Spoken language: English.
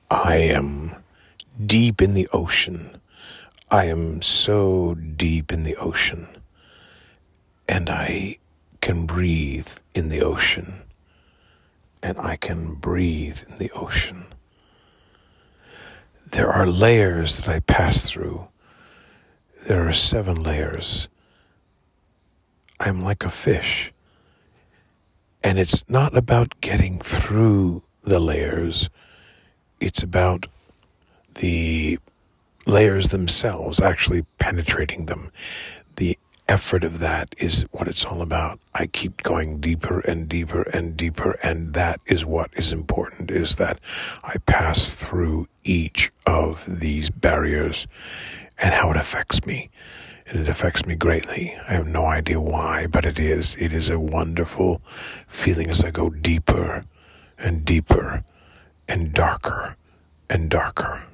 I am deep in the ocean. I am so deep in the ocean. And I can breathe in the ocean. And I can breathe in the ocean. There are layers that I pass through. There are 7 layers. I'm like a fish. And it's not about getting through the layers. It's about the layers themselves, actually penetrating them. The effort of that is what it's all about. I keep going deeper and deeper and deeper, and that is what is important, is that I pass through each of these barriers and how it affects me. And it affects me greatly. I have no idea why, but it is. It is a wonderful feeling as I go deeper and deeper and darker and darker.